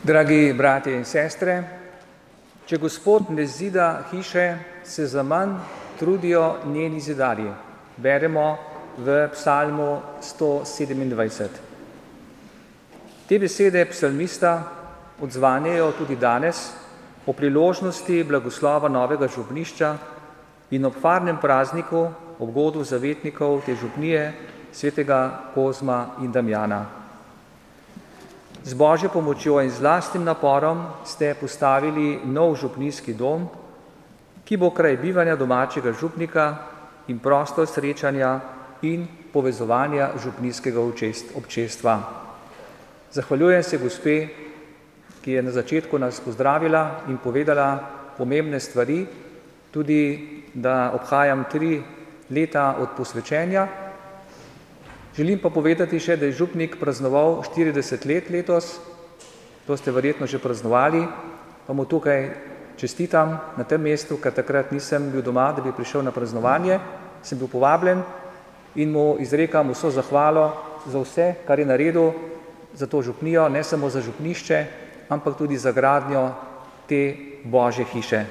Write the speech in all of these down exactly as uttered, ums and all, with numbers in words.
Dragi bratje in sestre, če Gospod ne zida hiše, se zaman trudijo njeni zidarji. Beremo v psalmu sto sedemindvajset. Te besede psalmista odzvanjajo tudi danes o priložnosti blagoslova novega župnišča in ob farnem prazniku, ob godu zavetnikov te župnije, svetega Kozma in Damjana. Z Božjo pomočjo in z lastnim naporom ste postavili nov župnijski dom, ki bo kraj bivanja domačega župnika in prostor srečanja in povezovanja župnijskega občestva. Zahvaljujem se gospe, ki je na začetku nas pozdravila in povedala pomembne stvari, tudi da obhajam tri leta od posvečenja. Želim pa povedati še, da je župnik praznoval štirideset let letos, to ste verjetno že praznovali, pa mu tukaj čestitam na tem mestu, ker takrat nisem bil doma, da bi prišel na praznovanje, sem bil povabljen in mu izrekam vso zahvalo za vse, kar je naredil za to župnijo, ne samo za župnišče, ampak tudi za gradnjo te Božje hiše.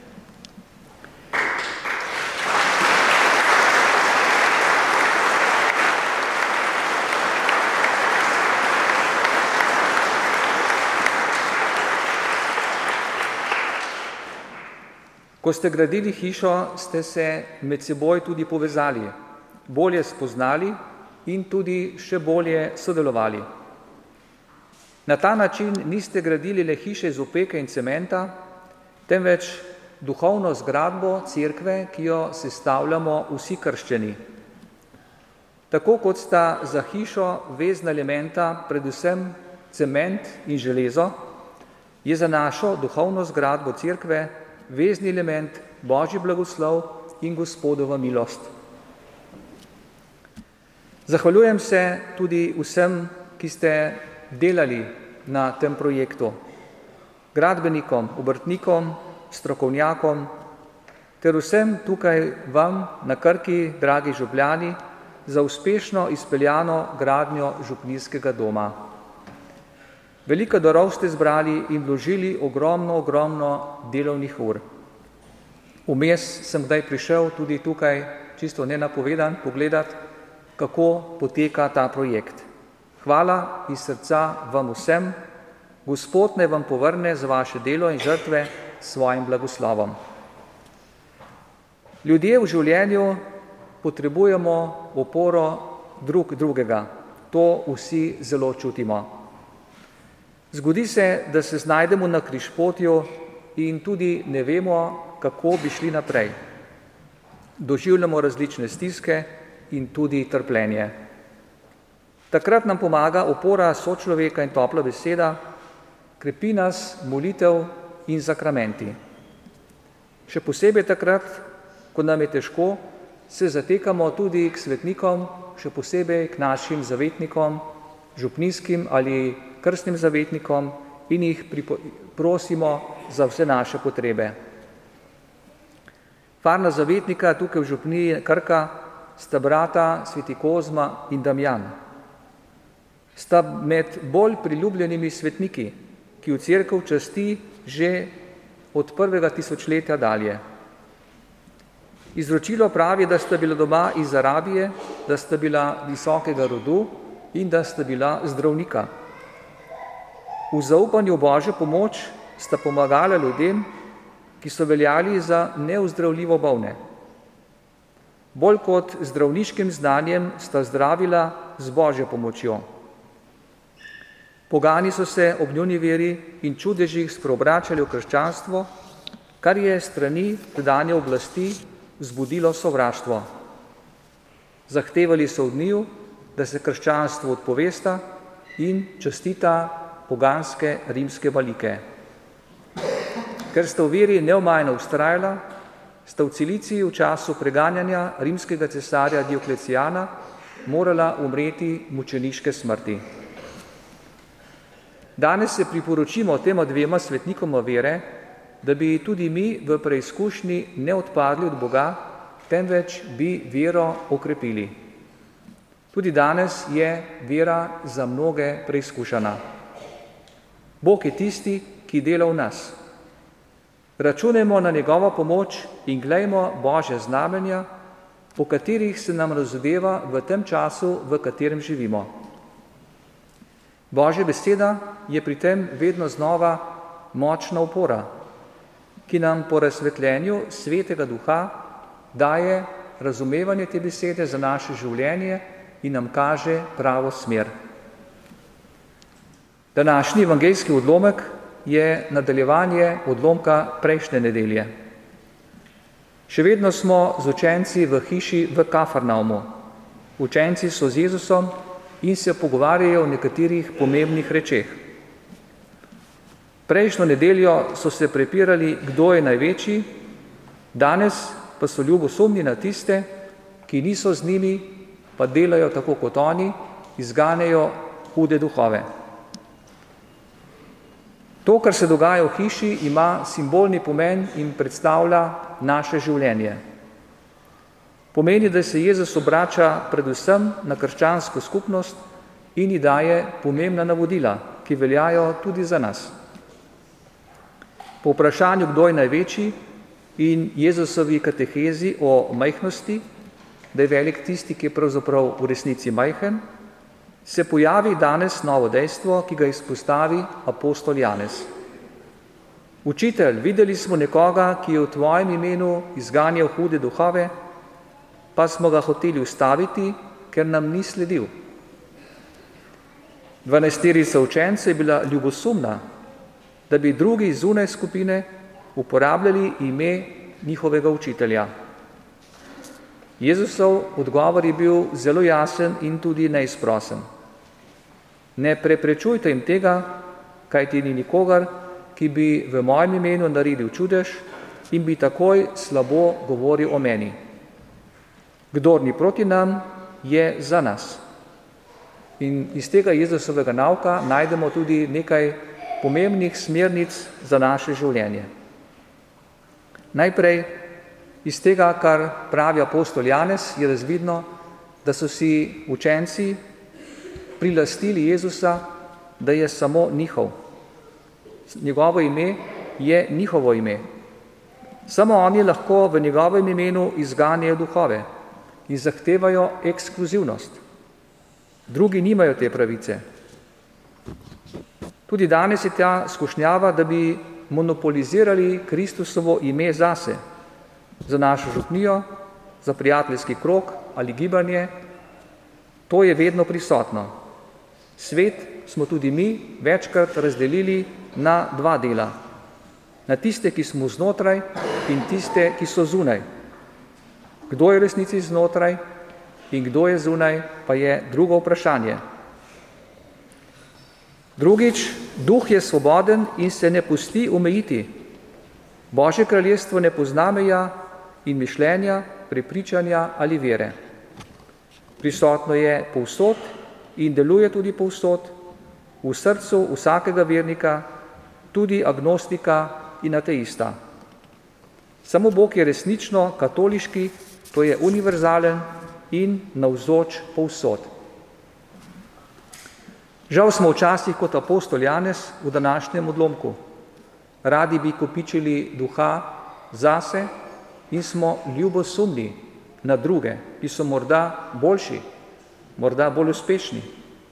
Ko ste gradili hišo, ste se med seboj tudi povezali, bolje spoznali in tudi še bolje sodelovali. Na ta način niste gradili le hiše iz opeke in cementa, temveč duhovno zgradbo cerkve, ki jo sestavljamo vsi krščeni. Tako kot sta za hišo vezna elementa predvsem cement in železo, je za našo duhovno zgradbo cerkve vezni element Božji blagoslov in Gospodova milost. Zahvaljujem se tudi vsem, ki ste delali na tem projektu, gradbenikom, obrtnikom, strokovnjakom, ter vsem tukaj vam na Krki, dragi župljani, za uspešno izpeljano gradnjo župnijskega doma. Veliko darov ste zbrali in vložili ogromno, ogromno delovnih ur. Vmes sem kdaj prišel tudi tukaj, čisto nenapovedan, pogledat, kako poteka ta projekt. Hvala iz srca vam vsem, Gospod naj vam povrne za vaše delo in žrtve s svojim blagoslovom. Ljudje v življenju potrebujemo oporo drug drugega, to vsi zelo čutimo. Zgodi se, da se znajdemo na križpotju in tudi ne vemo, kako bi šli naprej. Doživljamo različne stiske in tudi trpljenje. Takrat nam pomaga opora sočloveka in topla beseda, krepi nas molitev in sakramenti. Še posebej takrat, ko nam je težko, se zatekamo tudi k svetnikom, še posebej k našim zavetnikom, župnijskim ali krstnim zavetnikom in jih prosimo za vse naše potrebe. Farna zavetnika tukaj v župniji Krka sta brata sveti Kozma in Damjan. Sta med bolj priljubljenimi svetniki, ki v cerkev časti že od prvega tisočletja dalje. Izročilo pravi, da sta bila doma iz Arabije, da sta bila visokega rodu in da sta bila zdravnika. V zaupanju Božjo pomoč sta pomagala ljudem, ki so veljali za neozdravljivo bolne. Bolj kot zdravniškim znanjem sta zdravila z Božjo pomočjo. Pogani so se ob njuni veri in čudežih spreobračali v krščanstvo, kar je strani tedanje oblasti vzbudilo sovraštvo. Zahtevali so od njiju, da se krščanstvo odpovesta in častita poganske rimske valike. Ker sta v veri neomajno vztrajala, sta v Ciliciji v času preganjanja rimskega cesarja Dioklecijana morala umreti mučeniške smrti. Danes se priporočimo tema dvema svetnikoma vere, da bi tudi mi v preizkušnji ne odpadli od Boga, temveč bi vero okrepili. Tudi danes je vera za mnoge preizkušana. Bog je tisti, ki dela v nas. Računajmo na njegovo pomoč in glejmo Božje znamenja, po katerih se nam razodeva v tem času, v katerem živimo. Božja beseda je pri tem vedno znova močna opora, ki nam po razsvetljenju Svetega Duha daje razumevanje te besede za naše življenje in nam kaže pravo smer. Današnji evangeljski odlomek je nadaljevanje odlomka prejšnje nedelje. Še vedno smo z učenci v hiši v Kafarnaumu. Učenci so z Jezusom in se pogovarjajo o nekaterih pomembnih rečeh. Prejšnjo nedeljo so se prepirali, kdo je največji, danes pa so ljubosumni na tiste, ki niso z njimi, pa delajo tako kot oni, izganejo hude duhove. To, kar se dogaja v hiši, ima simbolni pomen in predstavlja naše življenje. Pomeni, da se Jezus obrača predvsem na krščansko skupnost in ji daje pomembna navodila, ki veljajo tudi za nas. Po vprašanju, kdo je največji, in Jezusovi katehezi o majhnosti, da je velik tisti, ki je pravzaprav v resnici majhen, se pojavi danes novo dejstvo, ki ga izpostavi apostol Janez. Učitelj, videli smo nekoga, ki je v tvojem imenu izganjal hude duhove, pa smo ga hoteli ustaviti, ker nam ni sledil. Dvanajsterica učencev je bila ljubosumna, da bi drugi zunaj skupine uporabljali ime njihovega učitelja. Jezusov odgovor je bil zelo jasen in tudi neizprosen. Ne preprečujte jim tega, kajti ni nikogar, ki bi v mojem imenu naredil čudež in bi takoj slabo govoril o meni. Kdor ni proti nam, je za nas. In iz tega Jezusovega nauka najdemo tudi nekaj pomembnih smernic za naše življenje. Najprej iz tega, kar pravi apostol Janez, je razvidno, da so si učenci prilastili Jezusa, da je samo njihov. Njegovo ime je njihovo ime. Samo oni lahko v njegovem imenu izganjajo duhove in zahtevajo ekskluzivnost. Drugi nimajo te pravice. Tudi danes je ta skušnjava, da bi monopolizirali Kristusovo ime zase, za našo župnijo, za prijateljski krog ali gibanje. To je vedno prisotno. Svet smo tudi mi večkrat razdelili na dva dela. Na tiste, ki smo znotraj, in tiste, ki so zunaj. Kdo je v resnici znotraj in kdo je zunaj, pa je drugo vprašanje. Drugič, duh je svoboden in se ne pusti omejiti. Božje kraljestvo ne pozna meja in mišljenja, prepričanja ali vere. Prisotno je povsod in deluje tudi povsod, v srcu vsakega vernika, tudi agnostika in ateista. Samo Bog je resnično katoliški, to je univerzalen in navzoč povsod. Žal smo včasih kot apostol Janez v današnjem odlomku. Radi bi kopičili duha zase in smo ljubosumni na druge, ki so morda boljši, morda bolj uspešni.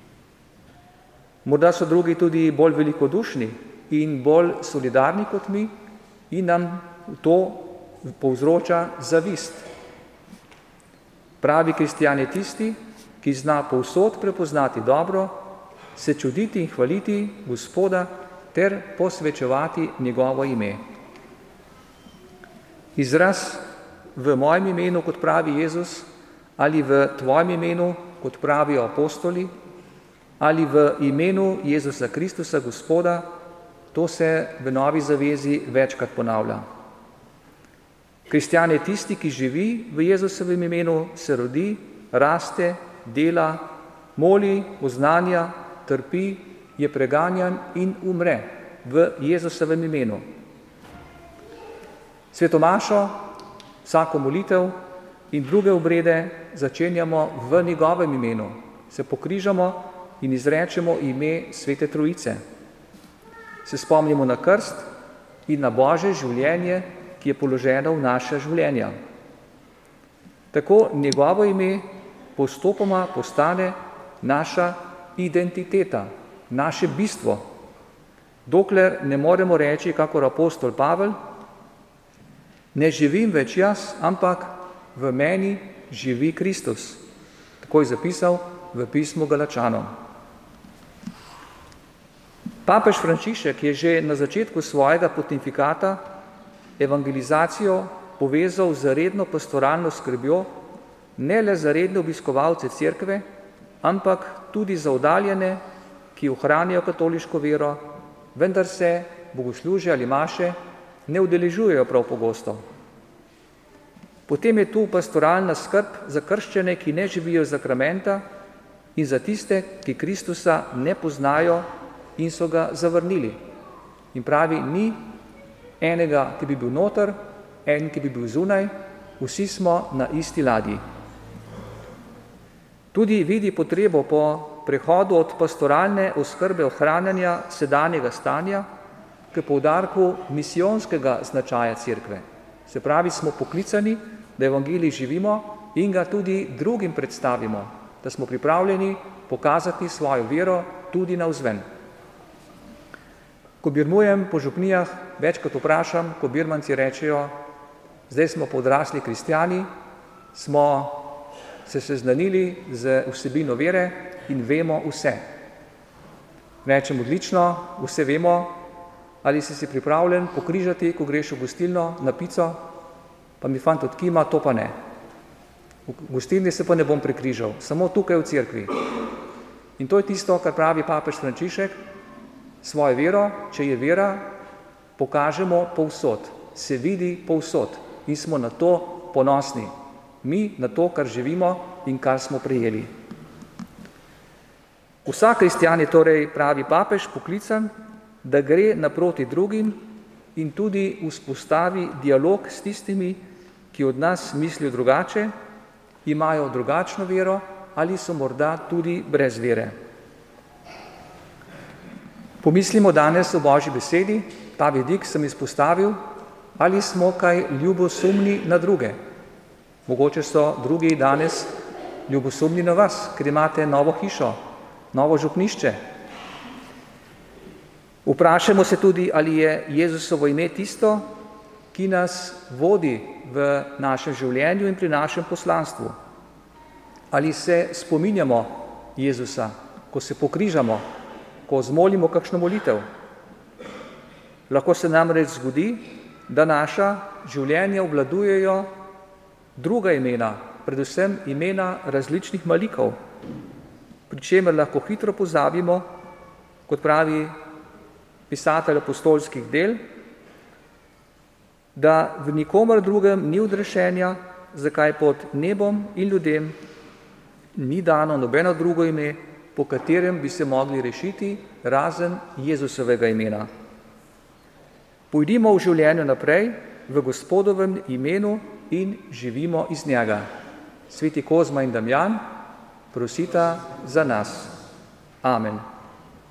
Morda so drugi tudi bolj velikodušni in bolj solidarni kot mi in nam to povzroča zavist. Pravi kristjan je tisti, ki zna povsod prepoznati dobro, se čuditi in hvaliti Gospoda ter posvečevati njegovo ime. Izraz v mojem imenu, kot pravi Jezus, ali v tvojem imenu, kot pravijo apostoli, ali v imenu Jezusa Kristusa, Gospoda, to se v Novi zavezi večkrat ponavlja. Kristjan je tisti, ki živi v Jezusovem imenu, se rodi, raste, dela, moli, oznanja, trpi, je preganjan in umre v Jezusovem imenu. Svetomašo, vsako molitev in druge obrede začenjamo v njegovem imenu. Se pokrižamo in izrečemo ime Svete Trojice. se spomnimo na krst in na Božje življenje, ki je položeno v naše življenja. Tako njegovo ime postopoma postane naša identiteta, naše bistvo, dokler ne moremo reči, kakor apostol Pavel, ne živim več jaz, ampak v meni živi Kristus. Tako je zapisal v pismu Galačanom. Papež Frančišek je že na začetku svojega pontifikata evangelizacijo povezal z redno pastoralno skrbjo ne le za redne obiskovalce cerkve, ampak tudi za oddaljene, ki ohranjajo katoliško vero, vendar se bogoslužja ali maše ne udeležujejo prav pogosto. Potem je tu pastoralna skrb za krščane, ki ne živijo zakramenta, in za tiste, ki Kristusa ne poznajo in so ga zavrnili. In pravi, ni enega, ki bi bil noter, en, ki bi bil zunaj, vsi smo na isti ladji. Tudi vidi potrebo po prehodu od pastoralne oskrbe ohranjanja sedanjega stanja k poudarku misijonskega značaja cerkve. Se pravi, smo poklicani, da evangelij živimo in ga tudi drugim predstavimo, da smo pripravljeni pokazati svojo vero tudi navzven. Ko birmujem po župnijah, večkrat vprašam, ko birmanci rečejo, zdaj smo podrasli kristjani, smo se seznanili z vsebino vere in vemo vse. Rečem, odlično, vse vemo, ali si si pripravljen pokrižati, ko greš v gostilno na pico, pa mi fant odkima, to pa ne. V gostilni se pa ne bom prekrižal, samo tukaj v cerkvi. In to je tisto, kar pravi papež Frančišek, svojo vero, če je vera, pokažemo povsod, se vidi povsod in smo na to ponosni. Mi na to, kar živimo in kar smo prejeli. Vsak kristjan je torej, pravi papež, poklican, da gre naproti drugim in tudi vzpostavi dialog s tistimi, ki od nas mislijo drugače, imajo drugačno vero ali so morda tudi brez vere. Pomislimo danes o Božji besedi, ta vidik sem izpostavil, ali smo kaj ljubosumni na druge. Mogoče so drugi danes ljubosumni na vas, ker imate novo hišo, novo župnišče. Vprašamo se tudi, ali je Jezusovo ime tisto, ki nas vodi v našem življenju in pri našem poslanstvu. Ali se spominjamo Jezusa, ko se pokrižamo, ko zmolimo kakšno molitev. Lahko se namreč zgodi, da naša življenja obvladujejo druga imena, predvsem imena različnih malikov, pri čemer lahko hitro pozabimo, kot pravi pisatelj apostolskih del, da v nikomer drugem ni odrešenja, zakaj pod nebom in ljudem ni dano nobeno drugo ime, po katerem bi se mogli rešiti razen Jezusovega imena. Pojdimo v življenju naprej v Gospodovem imenu in živimo iz njega. Sveti Kozma in Damjan, prosita za nas. Amen.